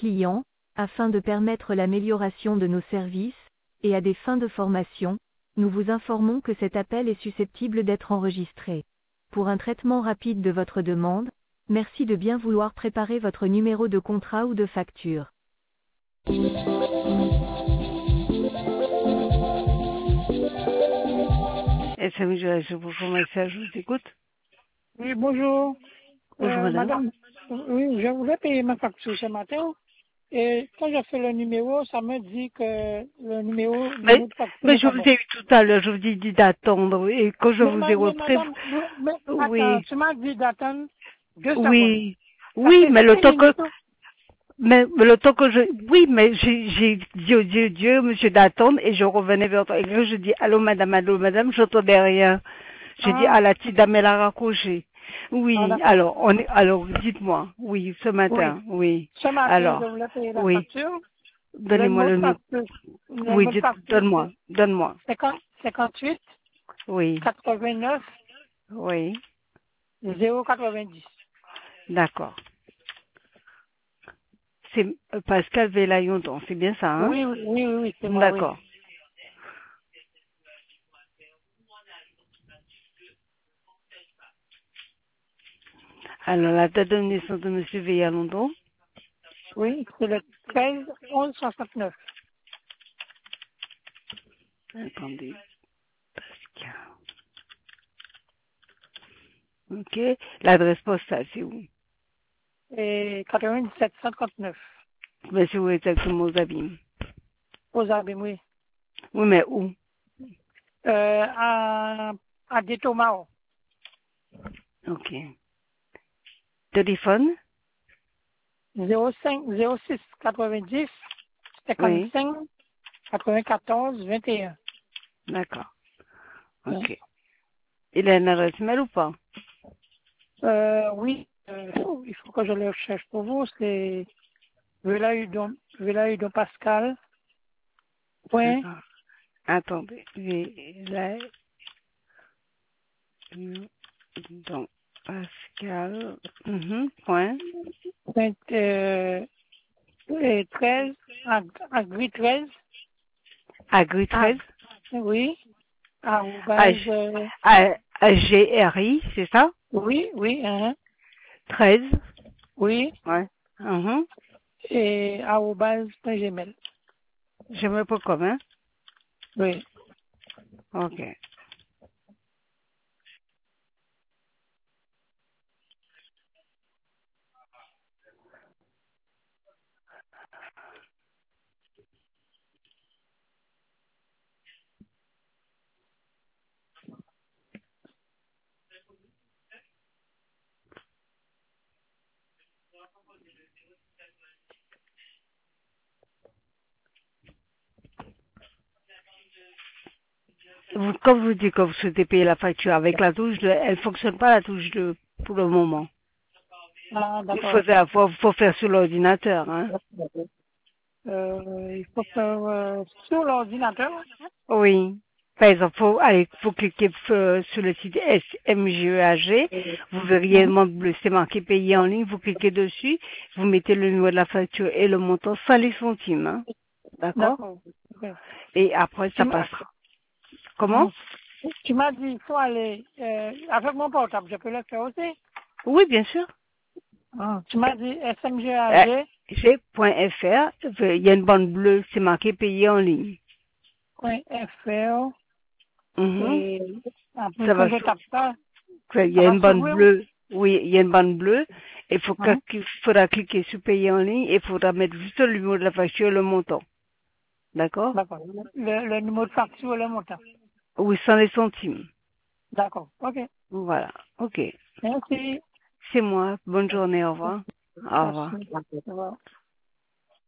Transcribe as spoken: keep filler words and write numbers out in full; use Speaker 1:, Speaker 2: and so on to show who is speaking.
Speaker 1: clients, afin de permettre l'amélioration de nos services, et à des fins de formation, nous vous informons que cet appel est susceptible d'être enregistré. Pour un traitement rapide de votre demande, merci de bien vouloir préparer votre numéro de contrat ou de facture.
Speaker 2: S M G A G pour commercial, je vous écoute.
Speaker 3: Oui, bonjour.
Speaker 2: Bonjour,
Speaker 3: Euh,
Speaker 2: madame.
Speaker 3: madame, oui, je voulais payer ma facture ce matin. Et quand j'ai fait le numéro, ça me dit que le numéro, le
Speaker 2: Mais,
Speaker 3: numéro de facture
Speaker 2: mais
Speaker 3: n'est
Speaker 2: je
Speaker 3: pas
Speaker 2: vous
Speaker 3: bon.
Speaker 2: ai eu tout à l'heure, je vous ai dit d'attendre. Et quand je
Speaker 3: Mais,
Speaker 2: vous ai
Speaker 3: ma- mais
Speaker 2: repris,
Speaker 3: madame, mais, attends,
Speaker 2: oui,
Speaker 3: tu m'as dit d'attendre deux secondes.
Speaker 2: oui,
Speaker 3: Ça
Speaker 2: oui,
Speaker 3: fait
Speaker 2: mais le
Speaker 3: six
Speaker 2: temps que,
Speaker 3: minutes.
Speaker 2: mais, mais le temps que je, oui, mais j'ai, j'ai dit au Dieu, Dieu, monsieur, d'attendre, et je revenais vers toi. Et quand je dis, allô, madame, allô, madame, j'entendais rien. J'ai dit,
Speaker 3: Ah,
Speaker 2: ah, la petite dame, elle a raccroché.
Speaker 3: ah,
Speaker 2: Oui,
Speaker 3: d'accord.
Speaker 2: alors, on est, alors, dites-moi, oui, ce
Speaker 3: Oui.
Speaker 2: matin, oui.
Speaker 3: Ce matin, je
Speaker 2: Alors,
Speaker 3: voulais payer la
Speaker 2: oui,
Speaker 3: facture. Le
Speaker 2: donnez-moi
Speaker 3: numéro de
Speaker 2: le nom.
Speaker 3: facture, le
Speaker 2: Oui,
Speaker 3: numéro de
Speaker 2: dites,
Speaker 3: facture,
Speaker 2: donne-moi,
Speaker 3: c'est
Speaker 2: donne-moi.
Speaker 3: cinquante, cinquante-huit,
Speaker 2: Oui,
Speaker 3: quatre-vingt-neuf,
Speaker 2: oui,
Speaker 3: zéro quatre-vingt-dix.
Speaker 2: d'accord. C'est euh, Pascal Velaillondon, c'est bien ça, hein?
Speaker 3: Oui, oui, oui, oui, c'est moi, oui.
Speaker 2: D'accord. Alors, la date de naissance de monsieur Velaillondon,
Speaker 3: Oui, c'est le treize onze soixante-neuf.
Speaker 2: attendez, Pascal. Ok, l'adresse postale, c'est où?
Speaker 3: Et quatre-vingt-dix-sept cent trente-neuf.
Speaker 2: Mais c'est où exactement aux abîmes?
Speaker 3: Aux Abîmes, oui.
Speaker 2: Oui, mais où?
Speaker 3: Euh, à, à Détomao.
Speaker 2: Ok. Téléphone?
Speaker 3: zéro cinq, zéro six, quatre-vingt-dix,
Speaker 2: Oui,
Speaker 3: cinquante-cinq, quatre-vingt-quatorze, vingt et un.
Speaker 2: d'accord.
Speaker 3: Ouais.
Speaker 2: Ok. Il a une adresse mail ou pas?
Speaker 3: Euh, oui, euh, il faut que je le cherche pour vous. C'est Velaudon, Velaudon Pascal. Point,
Speaker 2: Attends. Attendez. Velaillondon Pascal. Mhm, point.
Speaker 3: point, euh, et treize, Agri treize.
Speaker 2: Agri
Speaker 3: Ah,
Speaker 2: treize.
Speaker 3: oui,
Speaker 2: A
Speaker 3: arrobase, euh,
Speaker 2: G R I, c'est ça?
Speaker 3: oui, oui, hein,
Speaker 2: treize.
Speaker 3: oui,
Speaker 2: Ouais. Mhm.
Speaker 3: et arrobase.gmail.
Speaker 2: J'aimerais pas comme, hein?
Speaker 3: Oui.
Speaker 2: Ok. Vous, comme vous dites que vous souhaitez payer la facture avec la touche de, elle fonctionne pas la touche de, pour le moment.
Speaker 3: Ah,
Speaker 2: Il faut
Speaker 3: d'accord.
Speaker 2: faire, faut, faut faire sur l'ordinateur, hein?
Speaker 3: Euh, il faut faire euh, sur l'ordinateur.
Speaker 2: Oui. Par exemple, faut, allez, faut cliquer euh, sur le site S M G E A G. Vous verriez
Speaker 3: Mhm.
Speaker 2: le bleu, c'est marqué payer en ligne. Vous cliquez dessus. Vous mettez le numéro de la facture et le montant sans les centimes, hein? D'accord?
Speaker 3: D'accord. Ok.
Speaker 2: Et après,
Speaker 3: Tu
Speaker 2: ça
Speaker 3: m'as
Speaker 2: passera. Comment?
Speaker 3: Mhm. Tu m'as dit il faut aller euh, avec mon portable, je peux le faire aussi.
Speaker 2: Oui, bien sûr.
Speaker 3: Ah. Tu m'as dit
Speaker 2: Euh,
Speaker 3: S M G A G.
Speaker 2: G.fr, il y a une bande bleue, c'est marqué payer en ligne.
Speaker 3: Point F R.
Speaker 2: Mhm.
Speaker 3: Et après,
Speaker 2: Ça
Speaker 3: quand
Speaker 2: va,
Speaker 3: je tape ça,
Speaker 2: il y
Speaker 3: ça
Speaker 2: a
Speaker 3: va
Speaker 2: une bande
Speaker 3: s'ouvrir.
Speaker 2: bleue. Oui, il y a une bande bleue. Il faut
Speaker 3: Hein?
Speaker 2: qu'il faudra cliquer sur payer en ligne et il faudra mettre juste le numéro de la facture et le montant. D'accord?
Speaker 3: D'accord. Le, le numéro de facture et le montant.
Speaker 2: Oui, sans les centimes.
Speaker 3: D'accord. Ok.
Speaker 2: Voilà. Ok.
Speaker 3: Merci.
Speaker 2: C'est moi. Bonne journée. Au revoir. Au revoir.
Speaker 3: Merci. Au revoir.